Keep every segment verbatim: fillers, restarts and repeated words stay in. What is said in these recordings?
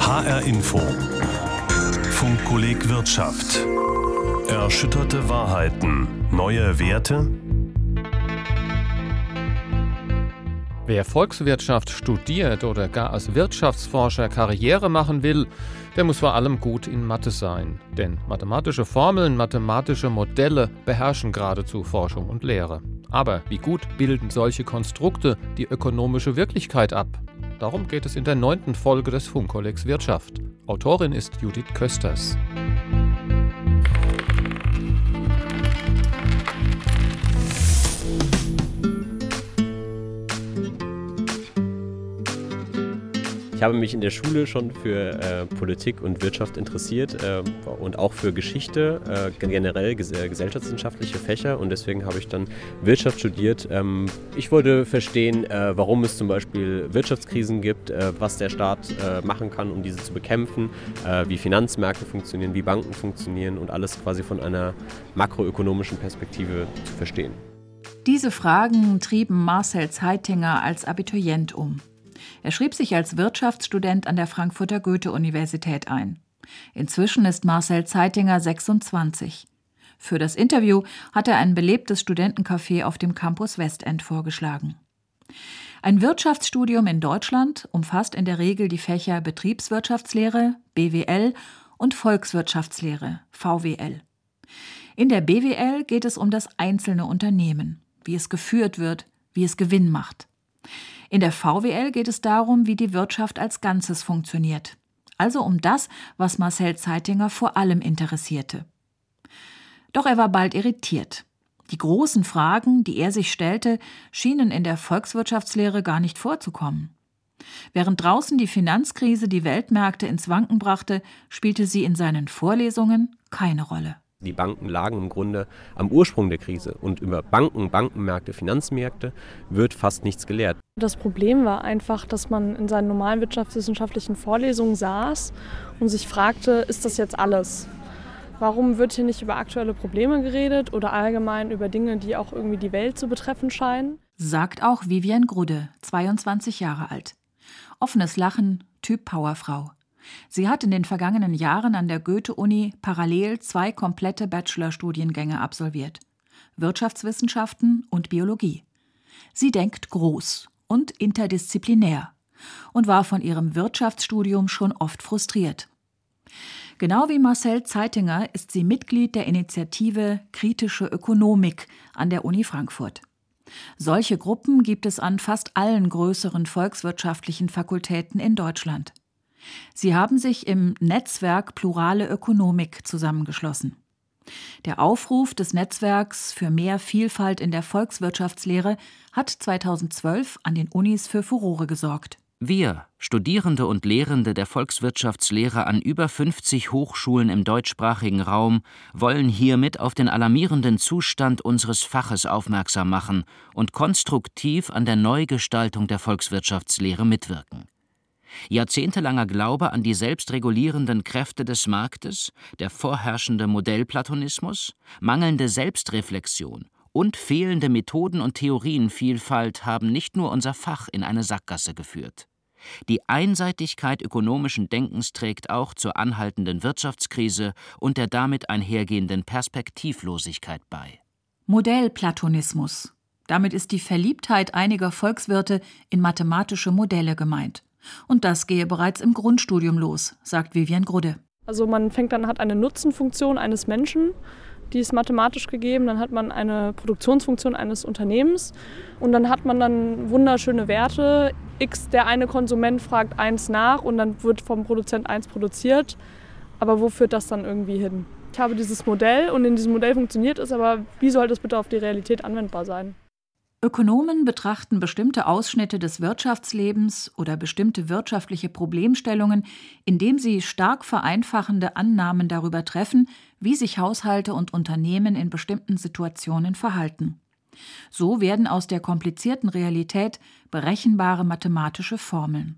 H R Info. Funkkolleg Wirtschaft. Erschütterte Wahrheiten. Neue Werte. Wer Volkswirtschaft studiert oder gar als Wirtschaftsforscher Karriere machen will, der muss vor allem gut in Mathe sein. Denn mathematische Formeln, mathematische Modelle beherrschen geradezu Forschung und Lehre. Aber wie gut bilden solche Konstrukte die ökonomische Wirklichkeit ab? Darum geht es in der neunten Folge des Funkkollegs Wirtschaft. Autorin ist Judith Kösters. Ich habe mich in der Schule schon für äh, Politik und Wirtschaft interessiert äh, und auch für Geschichte, äh, generell ges- äh, gesellschaftswissenschaftliche Fächer, und deswegen habe ich dann Wirtschaft studiert. Ähm, ich wollte verstehen, äh, warum es zum Beispiel Wirtschaftskrisen gibt, äh, was der Staat äh, machen kann, um diese zu bekämpfen, äh, wie Finanzmärkte funktionieren, wie Banken funktionieren und alles quasi von einer makroökonomischen Perspektive zu verstehen. Diese Fragen trieben Marcel Zeitinger als Abiturient um. Er schrieb sich als Wirtschaftsstudent an der Frankfurter Goethe-Universität ein. Inzwischen ist Marcel Zeitinger sechsundzwanzig. Für das Interview hat er ein belebtes Studentencafé auf dem Campus Westend vorgeschlagen. Ein Wirtschaftsstudium in Deutschland umfasst in der Regel die Fächer Betriebswirtschaftslehre, B W L, und Volkswirtschaftslehre, V W L. In der B W L geht es um das einzelne Unternehmen, wie es geführt wird, wie es Gewinn macht. In der V W L geht es darum, wie die Wirtschaft als Ganzes funktioniert. Also um das, was Marcel Zeitinger vor allem interessierte. Doch er war bald irritiert. Die großen Fragen, die er sich stellte, schienen in der Volkswirtschaftslehre gar nicht vorzukommen. Während draußen die Finanzkrise die Weltmärkte ins Wanken brachte, spielte sie in seinen Vorlesungen keine Rolle. Die Banken lagen im Grunde am Ursprung der Krise, und über Banken, Bankenmärkte, Finanzmärkte wird fast nichts gelehrt. Das Problem war einfach, dass man in seinen normalen wirtschaftswissenschaftlichen Vorlesungen saß und sich fragte, ist das jetzt alles? Warum wird hier nicht über aktuelle Probleme geredet oder allgemein über Dinge, die auch irgendwie die Welt zu betreffen scheinen? Sagt auch Vivian Grudde, zweiundzwanzig Jahre alt. Offenes Lachen, Typ Powerfrau. Sie hat in den vergangenen Jahren an der Goethe-Uni parallel zwei komplette Bachelorstudiengänge absolviert: Wirtschaftswissenschaften und Biologie. Sie denkt groß und interdisziplinär und war von ihrem Wirtschaftsstudium schon oft frustriert. Genau wie Marcel Zeitinger ist sie Mitglied der Initiative Kritische Ökonomik an der Uni Frankfurt. Solche Gruppen gibt es an fast allen größeren volkswirtschaftlichen Fakultäten in Deutschland. Sie haben sich im Netzwerk Plurale Ökonomik zusammengeschlossen. Der Aufruf des Netzwerks für mehr Vielfalt in der Volkswirtschaftslehre hat zweitausendzwölf an den Unis für Furore gesorgt. Wir, Studierende und Lehrende der Volkswirtschaftslehre an über fünfzig Hochschulen im deutschsprachigen Raum, wollen hiermit auf den alarmierenden Zustand unseres Faches aufmerksam machen und konstruktiv an der Neugestaltung der Volkswirtschaftslehre mitwirken. Jahrzehntelanger Glaube an die selbstregulierenden Kräfte des Marktes, der vorherrschende Modellplatonismus, mangelnde Selbstreflexion und fehlende Methoden- und Theorienvielfalt haben nicht nur unser Fach in eine Sackgasse geführt. Die Einseitigkeit ökonomischen Denkens trägt auch zur anhaltenden Wirtschaftskrise und der damit einhergehenden Perspektivlosigkeit bei. Modellplatonismus. Damit ist die Verliebtheit einiger Volkswirte in mathematische Modelle gemeint. Und das gehe bereits im Grundstudium los, sagt Vivian Grudde. Also man fängt dann, hat eine Nutzenfunktion eines Menschen, die ist mathematisch gegeben, dann hat man eine Produktionsfunktion eines Unternehmens und dann hat man dann wunderschöne Werte. X, der eine Konsument fragt eins nach und dann wird vom Produzent eins produziert. Aber wo führt das dann irgendwie hin? Ich habe dieses Modell und in diesem Modell funktioniert es, aber wie soll das bitte auf die Realität anwendbar sein? Ökonomen betrachten bestimmte Ausschnitte des Wirtschaftslebens oder bestimmte wirtschaftliche Problemstellungen, indem sie stark vereinfachende Annahmen darüber treffen, wie sich Haushalte und Unternehmen in bestimmten Situationen verhalten. So werden aus der komplizierten Realität berechenbare mathematische Formeln.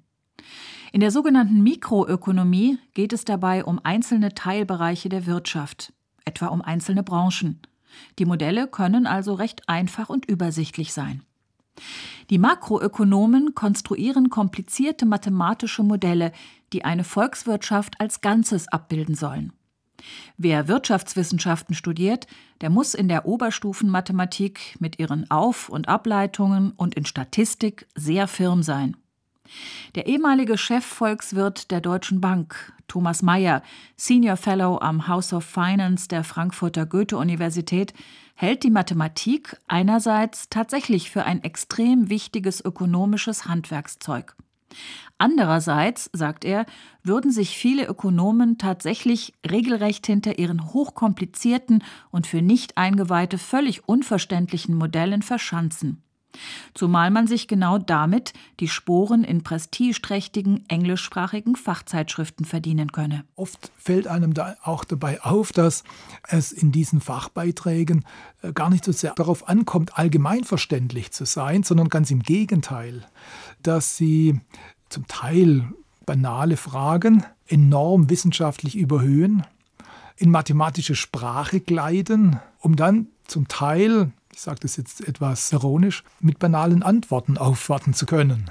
In der sogenannten Mikroökonomie geht es dabei um einzelne Teilbereiche der Wirtschaft, etwa um einzelne Branchen. Die Modelle können also recht einfach und übersichtlich sein. Die Makroökonomen konstruieren komplizierte mathematische Modelle, die eine Volkswirtschaft als Ganzes abbilden sollen. Wer Wirtschaftswissenschaften studiert, der muss in der Oberstufenmathematik mit ihren Auf- und Ableitungen und in Statistik sehr firm sein. Der ehemalige Chefvolkswirt der Deutschen Bank, Thomas Mayer, Senior Fellow am House of Finance der Frankfurter Goethe-Universität, hält die Mathematik einerseits tatsächlich für ein extrem wichtiges ökonomisches Handwerkszeug. Andererseits, sagt er, würden sich viele Ökonomen tatsächlich regelrecht hinter ihren hochkomplizierten und für Nicht-Eingeweihte völlig unverständlichen Modellen verschanzen. Zumal man sich genau damit die Sporen in prestigeträchtigen englischsprachigen Fachzeitschriften verdienen könne. Oft fällt einem da auch dabei auf, dass es in diesen Fachbeiträgen gar nicht so sehr darauf ankommt, allgemeinverständlich zu sein, sondern ganz im Gegenteil, dass sie zum Teil banale Fragen enorm wissenschaftlich überhöhen, in mathematische Sprache gleiten, um dann zum Teil, ich sage das jetzt etwas ironisch, mit banalen Antworten aufwarten zu können.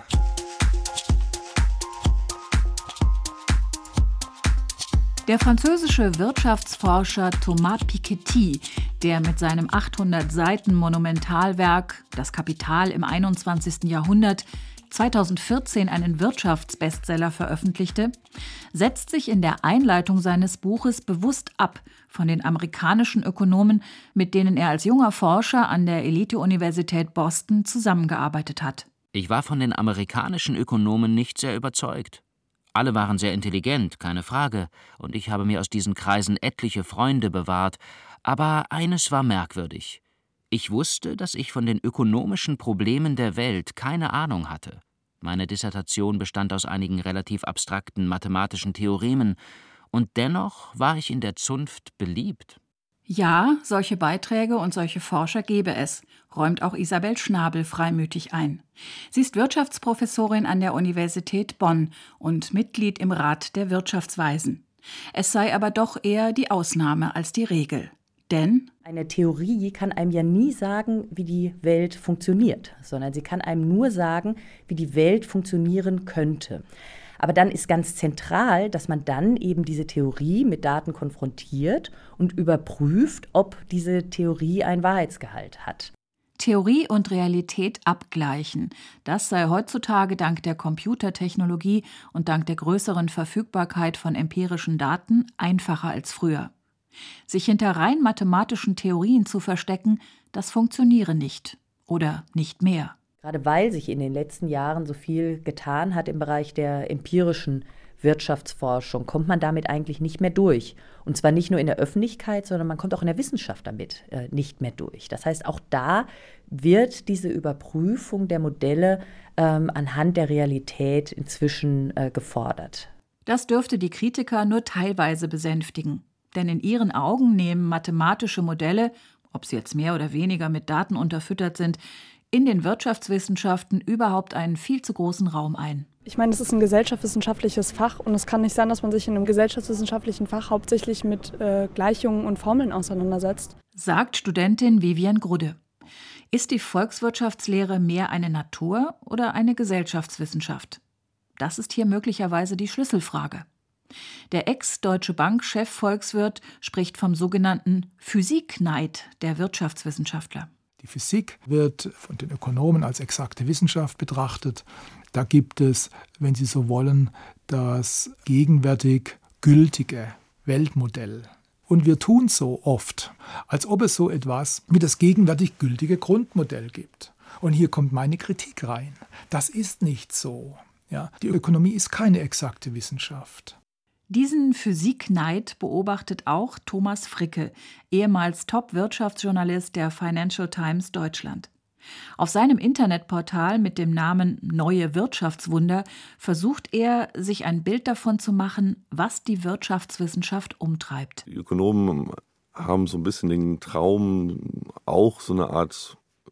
Der französische Wirtschaftsforscher Thomas Piketty, der mit seinem achthundert Seiten Monumentalwerk »Das Kapital im einundzwanzigsten Jahrhundert« zweitausendvierzehn einen Wirtschaftsbestseller veröffentlichte, setzt sich in der Einleitung seines Buches bewusst ab von den amerikanischen Ökonomen, mit denen er als junger Forscher an der Elite-Universität Boston zusammengearbeitet hat. Ich war von den amerikanischen Ökonomen nicht sehr überzeugt. Alle waren sehr intelligent, keine Frage, und ich habe mir aus diesen Kreisen etliche Freunde bewahrt. Aber eines war merkwürdig. Ich wusste, dass ich von den ökonomischen Problemen der Welt keine Ahnung hatte. Meine Dissertation bestand aus einigen relativ abstrakten mathematischen Theoremen, und dennoch war ich in der Zunft beliebt. Ja, solche Beiträge und solche Forscher gebe es, räumt auch Isabel Schnabel freimütig ein. Sie ist Wirtschaftsprofessorin an der Universität Bonn und Mitglied im Rat der Wirtschaftsweisen. Es sei aber doch eher die Ausnahme als die Regel. Denn eine Theorie kann einem ja nie sagen, wie die Welt funktioniert, sondern sie kann einem nur sagen, wie die Welt funktionieren könnte. Aber dann ist ganz zentral, dass man dann eben diese Theorie mit Daten konfrontiert und überprüft, ob diese Theorie einen Wahrheitsgehalt hat. Theorie und Realität abgleichen, das sei heutzutage dank der Computertechnologie und dank der größeren Verfügbarkeit von empirischen Daten einfacher als früher. Sich hinter rein mathematischen Theorien zu verstecken, das funktioniere nicht oder nicht mehr. Gerade weil sich in den letzten Jahren so viel getan hat im Bereich der empirischen Wirtschaftsforschung, kommt man damit eigentlich nicht mehr durch. Und zwar nicht nur in der Öffentlichkeit, sondern man kommt auch in der Wissenschaft damit äh, nicht mehr durch. Das heißt, auch da wird diese Überprüfung der Modelle ähm, anhand der Realität inzwischen äh, gefordert. Das dürfte die Kritiker nur teilweise besänftigen. Denn in ihren Augen nehmen mathematische Modelle, ob sie jetzt mehr oder weniger mit Daten unterfüttert sind, in den Wirtschaftswissenschaften überhaupt einen viel zu großen Raum ein. Ich meine, es ist ein gesellschaftswissenschaftliches Fach und es kann nicht sein, dass man sich in einem gesellschaftswissenschaftlichen Fach hauptsächlich mit äh, Gleichungen und Formeln auseinandersetzt. Sagt Studentin Vivian Grudde. Ist die Volkswirtschaftslehre mehr eine Natur- oder eine Gesellschaftswissenschaft? Das ist hier möglicherweise die Schlüsselfrage. Der Ex-Deutsche Bank-Chef-Volkswirt spricht vom sogenannten Physikneid der Wirtschaftswissenschaftler. Die Physik wird von den Ökonomen als exakte Wissenschaft betrachtet. Da gibt es, wenn Sie so wollen, das gegenwärtig gültige Weltmodell. Und wir tun so oft, als ob es so etwas wie das gegenwärtig gültige Grundmodell gibt. Und hier kommt meine Kritik rein. Das ist nicht so. Ja, die Ökonomie ist keine exakte Wissenschaft. Diesen Physikneid beobachtet auch Thomas Fricke, ehemals Top-Wirtschaftsjournalist der Financial Times Deutschland. Auf seinem Internetportal mit dem Namen Neue Wirtschaftswunder versucht er, sich ein Bild davon zu machen, was die Wirtschaftswissenschaft umtreibt. Die Ökonomen haben so ein bisschen den Traum, auch so eine Art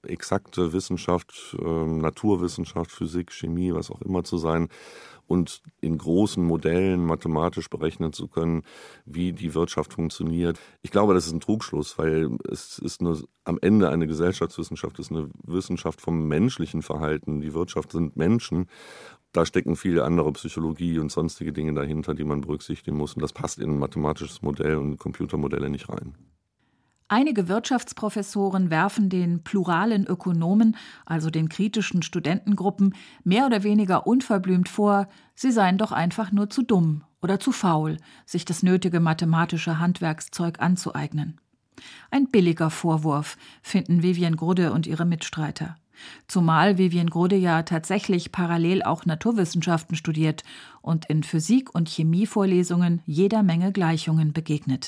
exakte Wissenschaft, äh, Naturwissenschaft, Physik, Chemie, was auch immer zu sein und in großen Modellen mathematisch berechnen zu können, wie die Wirtschaft funktioniert. Ich glaube, das ist ein Trugschluss, weil es ist eine, am Ende eine Gesellschaftswissenschaft, ist eine Wissenschaft vom menschlichen Verhalten. Die Wirtschaft sind Menschen. Da stecken viele andere Psychologie und sonstige Dinge dahinter, die man berücksichtigen muss. Und das passt in ein mathematisches Modell und Computermodelle nicht rein. Einige Wirtschaftsprofessoren werfen den pluralen Ökonomen, also den kritischen Studentengruppen, mehr oder weniger unverblümt vor, sie seien doch einfach nur zu dumm oder zu faul, sich das nötige mathematische Handwerkszeug anzueignen. Ein billiger Vorwurf, finden Vivian Grudde und ihre Mitstreiter. Zumal Vivian Grudde ja tatsächlich parallel auch Naturwissenschaften studiert und in Physik- und Chemievorlesungen jeder Menge Gleichungen begegnet.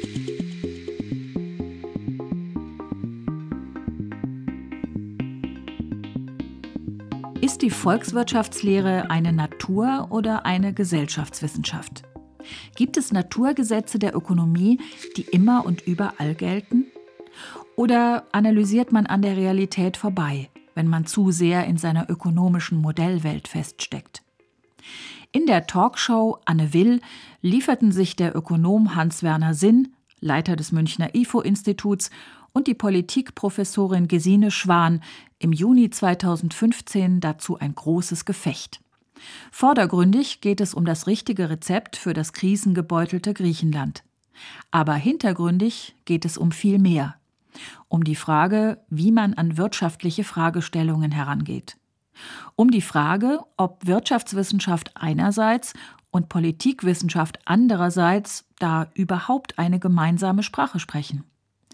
Ist die Volkswirtschaftslehre eine Natur- oder eine Gesellschaftswissenschaft? Gibt es Naturgesetze der Ökonomie, die immer und überall gelten? Oder analysiert man an der Realität vorbei, wenn man zu sehr in seiner ökonomischen Modellwelt feststeckt? In der Talkshow Anne Will lieferten sich der Ökonom Hans-Werner Sinn, Leiter des Münchner I F O-Instituts, und die Politikprofessorin Gesine Schwan im Juni zweitausendfünfzehn dazu ein großes Gefecht. Vordergründig geht es um das richtige Rezept für das krisengebeutelte Griechenland. Aber hintergründig geht es um viel mehr. Um die Frage, wie man an wirtschaftliche Fragestellungen herangeht. Um die Frage, ob Wirtschaftswissenschaft einerseits und Politikwissenschaft andererseits da überhaupt eine gemeinsame Sprache sprechen.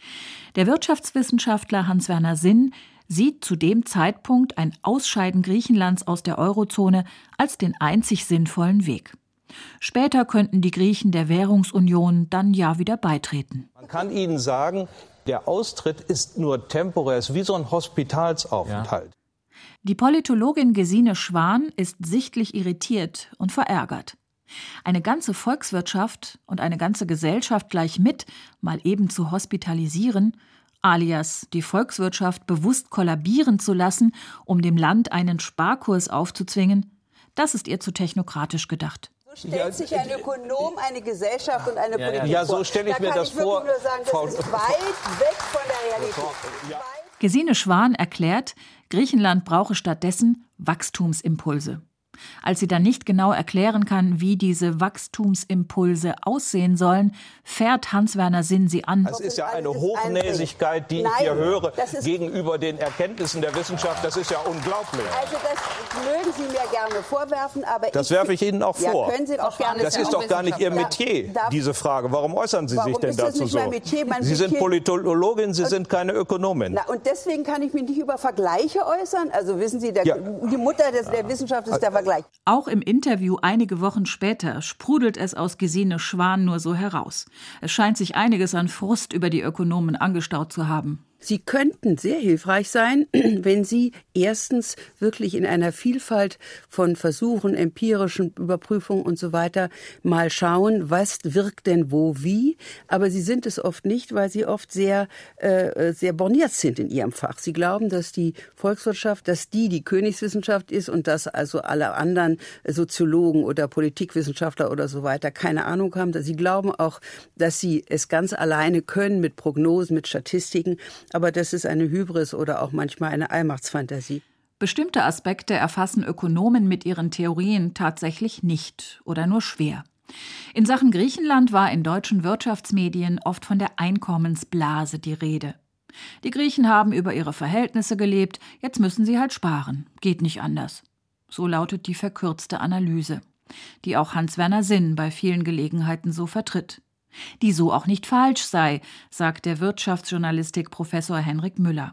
Der Wirtschaftswissenschaftler Hans-Werner Sinn sieht zu dem Zeitpunkt ein Ausscheiden Griechenlands aus der Eurozone als den einzig sinnvollen Weg. Später könnten die Griechen der Währungsunion dann ja wieder beitreten. Man kann ihnen sagen, der Austritt ist nur temporär, ist wie so ein Hospitalsaufenthalt. Ja. Die Politologin Gesine Schwan ist sichtlich irritiert und verärgert. Eine ganze Volkswirtschaft und eine ganze Gesellschaft gleich mit mal eben zu hospitalisieren, alias die Volkswirtschaft bewusst kollabieren zu lassen, um dem Land einen Sparkurs aufzuzwingen, das ist ihr zu technokratisch gedacht. So stellt sich ein Ökonom eine Gesellschaft und eine ja, Politik ja, so stelle ich vor. mir da das vor. Da kann ich wirklich nur sagen, das Frau ist weit weg von der Realität. Ja. Gesine Schwan erklärt, Griechenland brauche stattdessen Wachstumsimpulse. Als sie dann nicht genau erklären kann, wie diese Wachstumsimpulse aussehen sollen, fährt Hans-Werner Sinn sie an. Das ist ja eine Hochnäsigkeit, die ich hier höre, gegenüber den Erkenntnissen der Wissenschaft. Das ist ja unglaublich. Also das mögen Sie mir gerne vorwerfen, aber das werfe ich Ihnen auch vor. Ja, können Sie auch gerne. Das ist doch gar nicht Ihr Metier, ja, diese Frage. Warum äußern Sie warum sich denn ist das dazu nicht so? Mein Metier? Mein Sie Metier? sind Politologin, Sie und, sind keine Ökonomin. Na, und deswegen kann ich mich nicht über Vergleiche äußern. Also wissen Sie, der, ja. die Mutter des, der Wissenschaft ist der Vergleich. Auch im Interview einige Wochen später sprudelt es aus Gesine Schwan nur so heraus. Es scheint sich einiges an Frust über die Ökonomen angestaut zu haben. Sie könnten sehr hilfreich sein, wenn Sie erstens wirklich in einer Vielfalt von Versuchen, empirischen Überprüfungen und so weiter mal schauen, was wirkt denn wo wie. Aber Sie sind es oft nicht, weil Sie oft sehr, äh, sehr borniert sind in Ihrem Fach. Sie glauben, dass die Volkswirtschaft, dass die die Königswissenschaft ist und dass also alle anderen Soziologen oder Politikwissenschaftler oder so weiter keine Ahnung haben. Sie glauben auch, dass Sie es ganz alleine können mit Prognosen, mit Statistiken. Aber das ist eine Hybris oder auch manchmal eine Allmachtsfantasie. Bestimmte Aspekte erfassen Ökonomen mit ihren Theorien tatsächlich nicht oder nur schwer. In Sachen Griechenland war in deutschen Wirtschaftsmedien oft von der Einkommensblase die Rede. Die Griechen haben über ihre Verhältnisse gelebt, jetzt müssen sie halt sparen. Geht nicht anders. So lautet die verkürzte Analyse, die auch Hans-Werner Sinn bei vielen Gelegenheiten so vertritt. Die so auch nicht falsch sei, sagt der Wirtschaftsjournalistik-Professor Henrik Müller.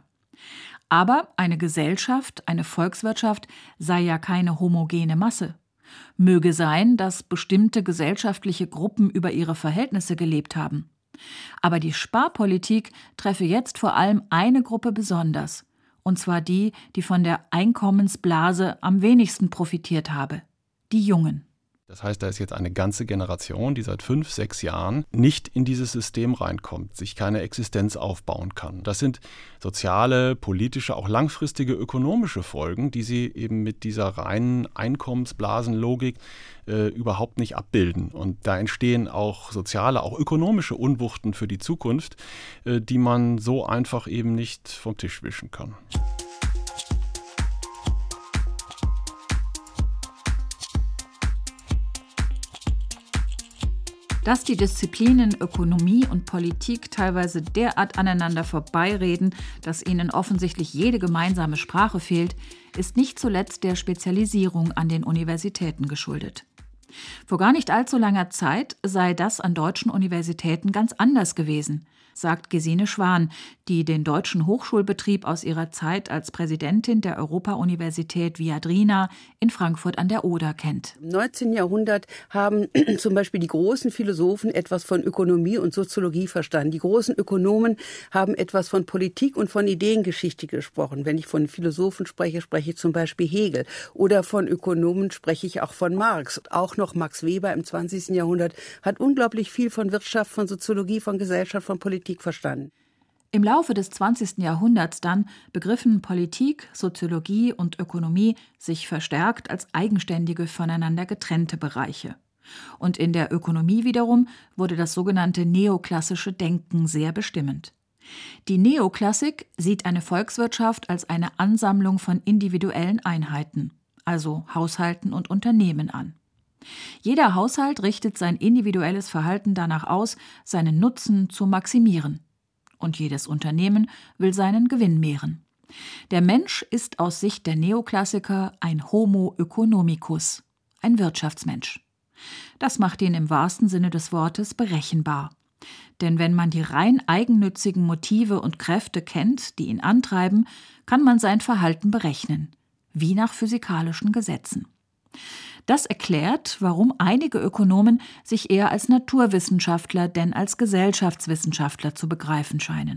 Aber eine Gesellschaft, eine Volkswirtschaft sei ja keine homogene Masse. Möge sein, dass bestimmte gesellschaftliche Gruppen über ihre Verhältnisse gelebt haben. Aber die Sparpolitik treffe jetzt vor allem eine Gruppe besonders, und zwar die, die von der Einkommensblase am wenigsten profitiert habe: die Jungen. Das heißt, da ist jetzt eine ganze Generation, die seit fünf, sechs Jahren nicht in dieses System reinkommt, sich keine Existenz aufbauen kann. Das sind soziale, politische, auch langfristige ökonomische Folgen, die sie eben mit dieser reinen Einkommensblasenlogik äh, überhaupt nicht abbilden. Und da entstehen auch soziale, auch ökonomische Unwuchten für die Zukunft, äh, die man so einfach eben nicht vom Tisch wischen kann. Dass die Disziplinen Ökonomie und Politik teilweise derart aneinander vorbeireden, dass ihnen offensichtlich jede gemeinsame Sprache fehlt, ist nicht zuletzt der Spezialisierung an den Universitäten geschuldet. Vor gar nicht allzu langer Zeit sei das an deutschen Universitäten ganz anders gewesen, sagt Gesine Schwan, die den deutschen Hochschulbetrieb aus ihrer Zeit als Präsidentin der Europa-Universität Viadrina in Frankfurt an der Oder kennt. Im neunzehnten Jahrhundert haben zum Beispiel die großen Philosophen etwas von Ökonomie und Soziologie verstanden. Die großen Ökonomen haben etwas von Politik und von Ideengeschichte gesprochen. Wenn ich von Philosophen spreche, spreche ich zum Beispiel Hegel. Oder von Ökonomen spreche ich auch von Marx. Auch noch Max Weber im zwanzigsten Jahrhundert hat unglaublich viel von Wirtschaft, von Soziologie, von Gesellschaft, von Politik verstanden. Im Laufe des zwanzigsten Jahrhunderts dann begriffen Politik, Soziologie und Ökonomie sich verstärkt als eigenständige, voneinander getrennte Bereiche. Und in der Ökonomie wiederum wurde das sogenannte neoklassische Denken sehr bestimmend. Die Neoklassik sieht eine Volkswirtschaft als eine Ansammlung von individuellen Einheiten, also Haushalten und Unternehmen an. Jeder Haushalt richtet sein individuelles Verhalten danach aus, seinen Nutzen zu maximieren. Und jedes Unternehmen will seinen Gewinn mehren. Der Mensch ist aus Sicht der Neoklassiker ein Homo economicus, ein Wirtschaftsmensch. Das macht ihn im wahrsten Sinne des Wortes berechenbar. Denn wenn man die rein eigennützigen Motive und Kräfte kennt, die ihn antreiben, kann man sein Verhalten berechnen, wie nach physikalischen Gesetzen. Das erklärt, warum einige Ökonomen sich eher als Naturwissenschaftler denn als Gesellschaftswissenschaftler zu begreifen scheinen.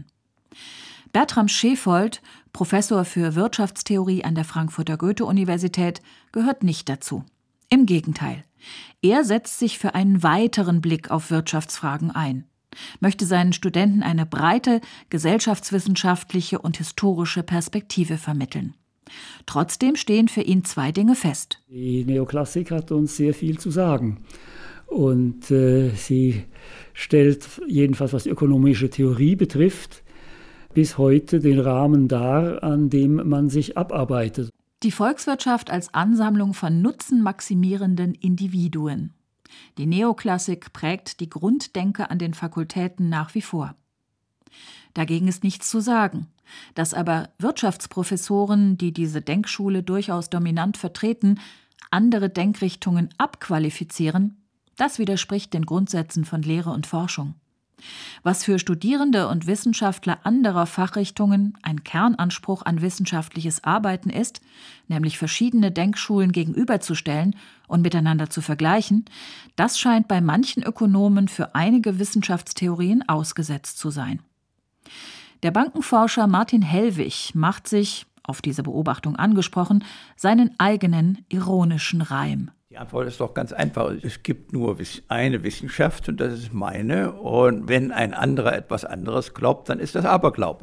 Bertram Schefold, Professor für Wirtschaftstheorie an der Frankfurter Goethe-Universität, gehört nicht dazu. Im Gegenteil. Er setzt sich für einen weiteren Blick auf Wirtschaftsfragen ein, möchte seinen Studenten eine breite gesellschaftswissenschaftliche und historische Perspektive vermitteln. Trotzdem stehen für ihn zwei Dinge fest. Die Neoklassik hat uns sehr viel zu sagen. Und äh, sie stellt, jedenfalls was die ökonomische Theorie betrifft, bis heute den Rahmen dar, an dem man sich abarbeitet. Die Volkswirtschaft als Ansammlung von nutzenmaximierenden Individuen. Die Neoklassik prägt die Grunddenke an den Fakultäten nach wie vor. Dagegen ist nichts zu sagen. Dass aber Wirtschaftsprofessoren, die diese Denkschule durchaus dominant vertreten, andere Denkrichtungen abqualifizieren, das widerspricht den Grundsätzen von Lehre und Forschung. Was für Studierende und Wissenschaftler anderer Fachrichtungen ein Kernanspruch an wissenschaftliches Arbeiten ist, nämlich verschiedene Denkschulen gegenüberzustellen und miteinander zu vergleichen, das scheint bei manchen Ökonomen für einige Wissenschaftstheorien ausgesetzt zu sein. Der Bankenforscher Martin Hellwig macht sich, auf diese Beobachtung angesprochen, seinen eigenen ironischen Reim. Die Antwort ist doch ganz einfach. Es gibt nur eine Wissenschaft und das ist meine. Und wenn ein anderer etwas anderes glaubt, dann ist das Aberglaube.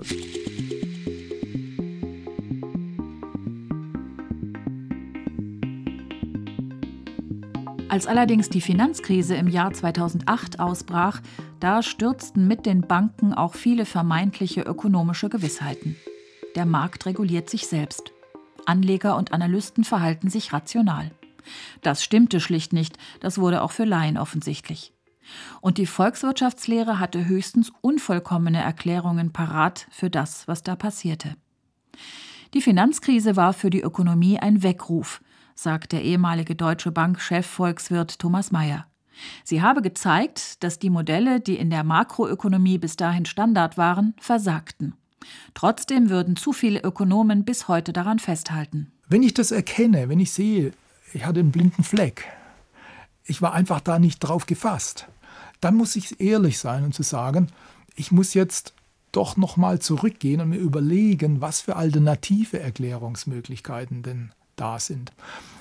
Als allerdings die Finanzkrise im Jahr zweitausendacht ausbrach, da stürzten mit den Banken auch viele vermeintliche ökonomische Gewissheiten. Der Markt reguliert sich selbst. Anleger und Analysten verhalten sich rational. Das stimmte schlicht nicht, das wurde auch für Laien offensichtlich. Und die Volkswirtschaftslehre hatte höchstens unvollkommene Erklärungen parat für das, was da passierte. Die Finanzkrise war für die Ökonomie ein Weckruf, sagt der ehemalige Deutsche Bank-Chefvolkswirt Thomas Mayer. Sie habe gezeigt, dass die Modelle, die in der Makroökonomie bis dahin Standard waren, versagten. Trotzdem würden zu viele Ökonomen bis heute daran festhalten. Wenn ich das erkenne, wenn ich sehe, ich hatte einen blinden Fleck, ich war einfach da nicht drauf gefasst, dann muss ich ehrlich sein und zu sagen, ich muss jetzt doch noch mal zurückgehen und mir überlegen, was für alternative Erklärungsmöglichkeiten denn da sind.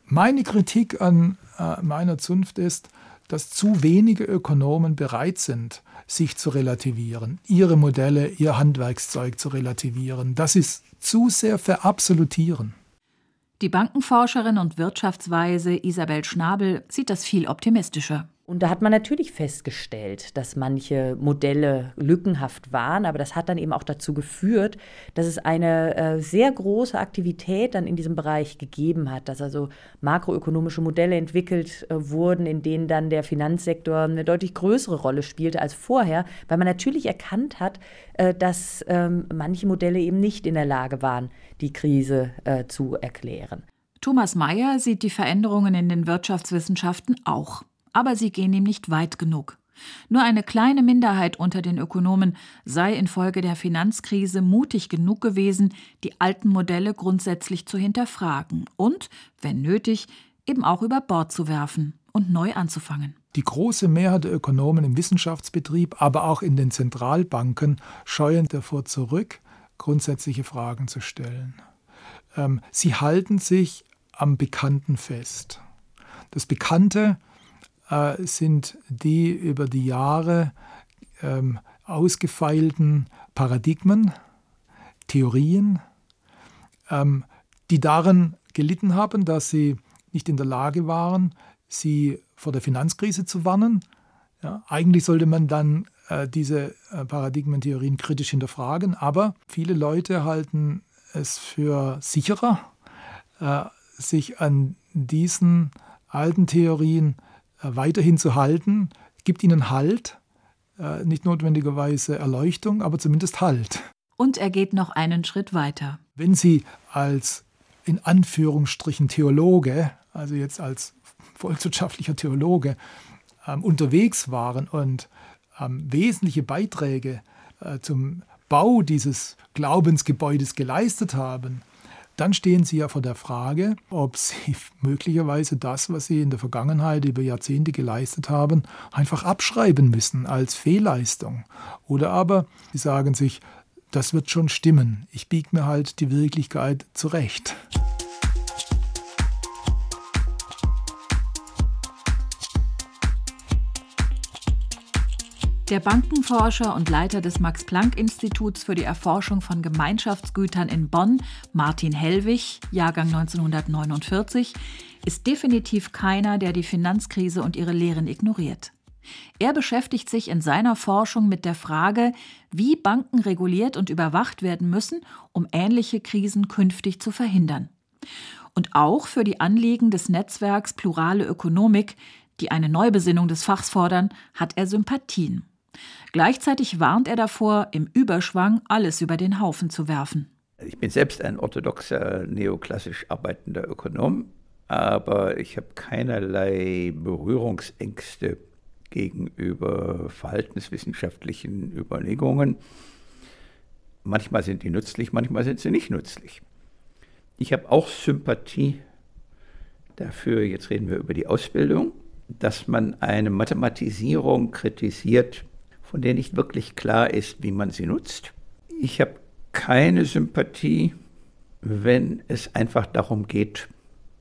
Meine Kritik an äh, meiner Zunft ist, dass zu wenige Ökonomen bereit sind, sich zu relativieren, ihre Modelle, ihr Handwerkszeug zu relativieren. Das ist zu sehr verabsolutieren. Die Bankenforscherin und Wirtschaftsweise Isabel Schnabel sieht das viel optimistischer. Und da hat man natürlich festgestellt, dass manche Modelle lückenhaft waren, aber das hat dann eben auch dazu geführt, dass es eine äh, sehr große Aktivität dann in diesem Bereich gegeben hat, dass also makroökonomische Modelle entwickelt äh, wurden, in denen dann der Finanzsektor eine deutlich größere Rolle spielte als vorher, weil man natürlich erkannt hat, äh, dass äh, manche Modelle eben nicht in der Lage waren, die Krise äh, zu erklären. Thomas Mayer sieht die Veränderungen in den Wirtschaftswissenschaften auch. Aber sie gehen ihm nicht weit genug. Nur eine kleine Minderheit unter den Ökonomen sei infolge der Finanzkrise mutig genug gewesen, die alten Modelle grundsätzlich zu hinterfragen und, wenn nötig, eben auch über Bord zu werfen und neu anzufangen. Die große Mehrheit der Ökonomen im Wissenschaftsbetrieb, aber auch in den Zentralbanken scheuen davor zurück, grundsätzliche Fragen zu stellen. Ähm, sie halten sich am Bekannten fest. Das Bekannte äh, sind die über die Jahre ähm, ausgefeilten Paradigmen, Theorien, ähm, die darin gelitten haben, dass sie nicht in der Lage waren, sie vor der Finanzkrise zu warnen. Ja, eigentlich sollte man dann äh, diese äh, Paradigmentheorien kritisch hinterfragen, aber viele Leute halten es für sicherer, äh, sich an diesen alten Theorien äh, weiterhin zu halten. Gibt ihnen Halt, äh, nicht notwendigerweise Erleuchtung, aber zumindest Halt. Und er geht noch einen Schritt weiter. Wenn Sie als in Anführungsstrichen Theologe, also jetzt als volkswirtschaftlicher Theologe, ähm, unterwegs waren und ähm, wesentliche Beiträge äh, zum Bau dieses Glaubensgebäudes geleistet haben, dann stehen Sie ja vor der Frage, ob Sie möglicherweise das, was Sie in der Vergangenheit über Jahrzehnte geleistet haben, einfach abschreiben müssen als Fehlleistung. Oder aber Sie sagen sich, das wird schon stimmen, ich biege mir halt die Wirklichkeit zurecht. Der Bankenforscher und Leiter des Max-Planck-Instituts für die Erforschung von Gemeinschaftsgütern in Bonn, Martin Hellwig, Jahrgang neunzehnhundertneunundvierzig, ist definitiv keiner, der die Finanzkrise und ihre Lehren ignoriert. Er beschäftigt sich in seiner Forschung mit der Frage, wie Banken reguliert und überwacht werden müssen, um ähnliche Krisen künftig zu verhindern. Und auch für die Anliegen des Netzwerks Plurale Ökonomik, die eine Neubesinnung des Fachs fordern, hat er Sympathien. Gleichzeitig warnt er davor, im Überschwang alles über den Haufen zu werfen. Ich bin selbst ein orthodoxer, neoklassisch arbeitender Ökonom, aber ich habe keinerlei Berührungsängste gegenüber verhaltenswissenschaftlichen Überlegungen. Manchmal sind die nützlich, manchmal sind sie nicht nützlich. Ich habe auch Sympathie dafür, jetzt reden wir über die Ausbildung, dass man eine Mathematisierung kritisiert, von der nicht wirklich klar ist, wie man sie nutzt. Ich habe keine Sympathie, wenn es einfach darum geht,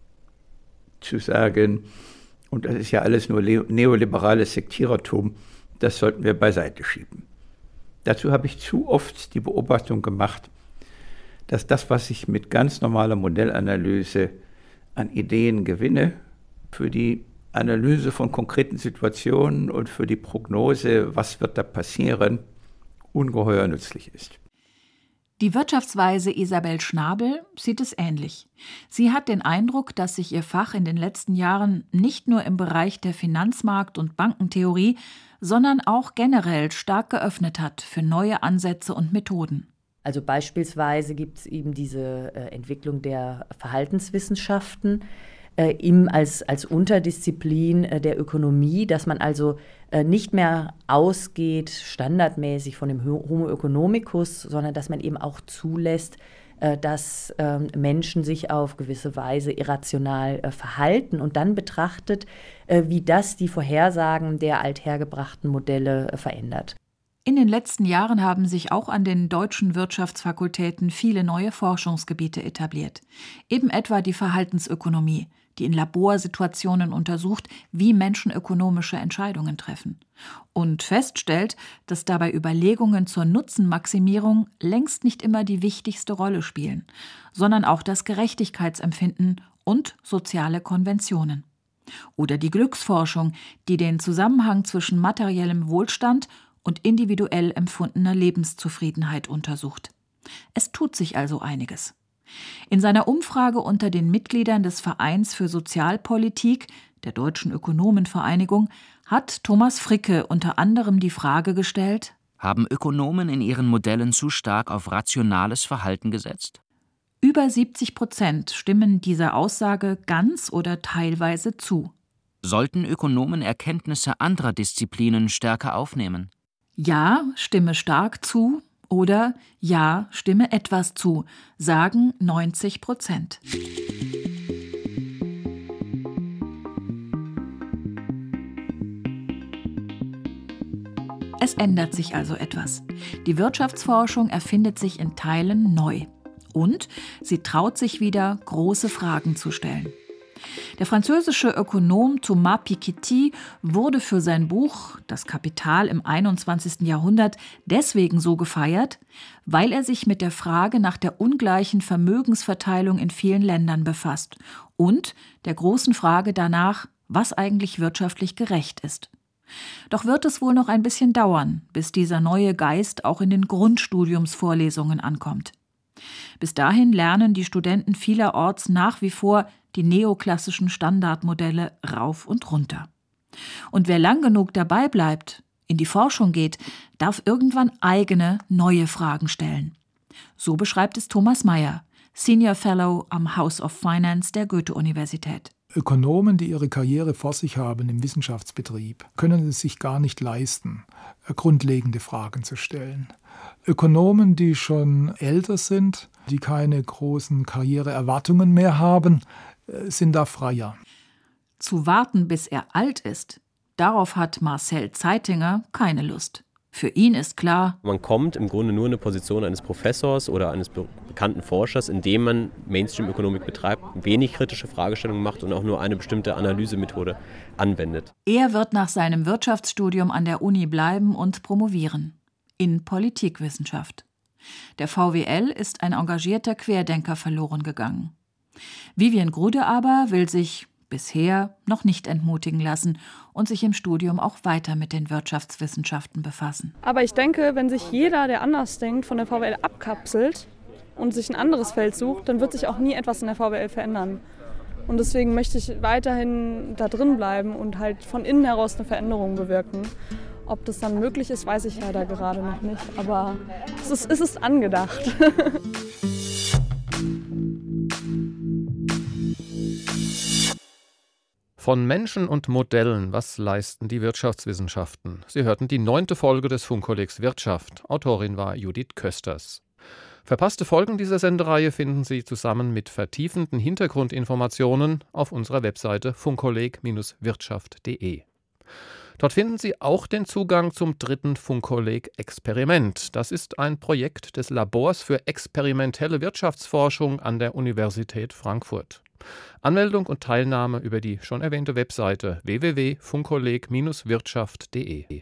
zu sagen, und das ist ja alles nur neoliberales Sektierertum, das sollten wir beiseite schieben. Dazu habe ich zu oft die Beobachtung gemacht, dass das, was ich mit ganz normaler Modellanalyse an Ideen gewinne, für die Analyse von konkreten Situationen und für die Prognose, was wird da passieren, ungeheuer nützlich ist. Die Wirtschaftsweise Isabel Schnabel sieht es ähnlich. Sie hat den Eindruck, dass sich ihr Fach in den letzten Jahren nicht nur im Bereich der Finanzmarkt- und Bankentheorie, sondern auch generell stark geöffnet hat für neue Ansätze und Methoden. Also beispielsweise gibt es eben diese äh, Entwicklung der Verhaltenswissenschaften, Äh, im als, als Unterdisziplin äh, der Ökonomie, dass man also äh, nicht mehr ausgeht standardmäßig von dem Homo economicus, sondern dass man eben auch zulässt, äh, dass äh, Menschen sich auf gewisse Weise irrational äh, verhalten und dann betrachtet, äh, wie das die Vorhersagen der althergebrachten Modelle äh, verändert. In den letzten Jahren haben sich auch an den deutschen Wirtschaftsfakultäten viele neue Forschungsgebiete etabliert. Eben etwa die Verhaltensökonomie, die in Laborsituationen untersucht, wie Menschen ökonomische Entscheidungen treffen und feststellt, dass dabei Überlegungen zur Nutzenmaximierung längst nicht immer die wichtigste Rolle spielen, sondern auch das Gerechtigkeitsempfinden und soziale Konventionen. Oder die Glücksforschung, die den Zusammenhang zwischen materiellem Wohlstand und individuell empfundener Lebenszufriedenheit untersucht. Es tut sich also einiges. In seiner Umfrage unter den Mitgliedern des Vereins für Sozialpolitik, der Deutschen Ökonomenvereinigung, hat Thomas Fricke unter anderem die Frage gestellt: Haben Ökonomen in ihren Modellen zu stark auf rationales Verhalten gesetzt? Über siebzig Prozent stimmen dieser Aussage ganz oder teilweise zu. Sollten Ökonomen Erkenntnisse anderer Disziplinen stärker aufnehmen? Ja, stimme stark zu oder ja, stimme etwas zu, sagen neunzig Prozent. Es ändert sich also etwas. Die Wirtschaftsforschung erfindet sich in Teilen neu. Und sie traut sich wieder, große Fragen zu stellen. Der französische Ökonom Thomas Piketty wurde für sein Buch »Das Kapital im einundzwanzigsten Jahrhundert« deswegen so gefeiert, weil er sich mit der Frage nach der ungleichen Vermögensverteilung in vielen Ländern befasst und der großen Frage danach, was eigentlich wirtschaftlich gerecht ist. Doch wird es wohl noch ein bisschen dauern, bis dieser neue Geist auch in den Grundstudiumsvorlesungen ankommt. Bis dahin lernen die Studenten vielerorts nach wie vor die neoklassischen Standardmodelle rauf und runter. Und wer lang genug dabei bleibt, in die Forschung geht, darf irgendwann eigene, neue Fragen stellen. So beschreibt es Thomas Meyer, Senior Fellow am House of Finance der Goethe-Universität. Ökonomen, die ihre Karriere vor sich haben im Wissenschaftsbetrieb, können es sich gar nicht leisten, grundlegende Fragen zu stellen. Ökonomen, die schon älter sind, die keine großen Karriereerwartungen mehr haben, sind da freier. Zu warten, bis er alt ist, darauf hat Marcel Zeitinger keine Lust. Für ihn ist klar: Man kommt im Grunde nur in eine Position eines Professors oder eines be- bekannten Forschers, indem man Mainstream-Ökonomik betreibt, wenig kritische Fragestellungen macht und auch nur eine bestimmte Analysemethode anwendet. Er wird nach seinem Wirtschaftsstudium an der Uni bleiben und promovieren. In Politikwissenschaft. Der V W L ist ein engagierter Querdenker verloren gegangen. Vivian Grude aber will sich bisher noch nicht entmutigen lassen und sich im Studium auch weiter mit den Wirtschaftswissenschaften befassen. Aber ich denke, wenn sich jeder, der anders denkt, von der V W L abkapselt und sich ein anderes Feld sucht, dann wird sich auch nie etwas in der V W L verändern. Und deswegen möchte ich weiterhin da drin bleiben und halt von innen heraus eine Veränderung bewirken. Ob das dann möglich ist, weiß ich leider gerade noch nicht. Aber es ist, es ist angedacht. Von Menschen und Modellen, was leisten die Wirtschaftswissenschaften? Sie hörten die neunte Folge des Funkkollegs Wirtschaft. Autorin war Judith Kösters. Verpasste Folgen dieser Sendereihe finden Sie zusammen mit vertiefenden Hintergrundinformationen auf unserer Webseite funkkolleg Bindestrich wirtschaft punkt de. Dort finden Sie auch den Zugang zum dritten Funkkolleg Experiment. Das ist ein Projekt des Labors für experimentelle Wirtschaftsforschung an der Universität Frankfurt. Anmeldung und Teilnahme über die schon erwähnte Webseite w w w punkt funkkolleg Bindestrich wirtschaft punkt de.